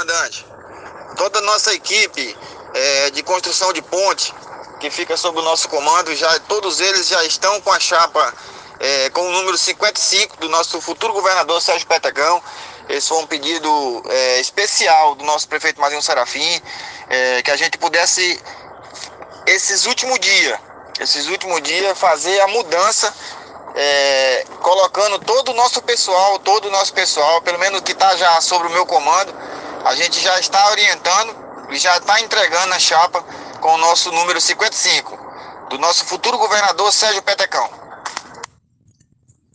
comandante. Toda a nossa equipe de construção de ponte, que fica sob o nosso comando, todos eles já estão com a chapa com o número 55 do nosso futuro governador Sérgio Petecão. Esse foi um pedido especial do nosso prefeito Mazinho Serafim, que a gente pudesse, esses últimos dias, fazer a mudança, colocando todo o nosso pessoal, pelo menos que está já sobre o meu comando. A gente já está orientando e já está entregando a chapa com o nosso número 55, do nosso futuro governador Sérgio Petecão.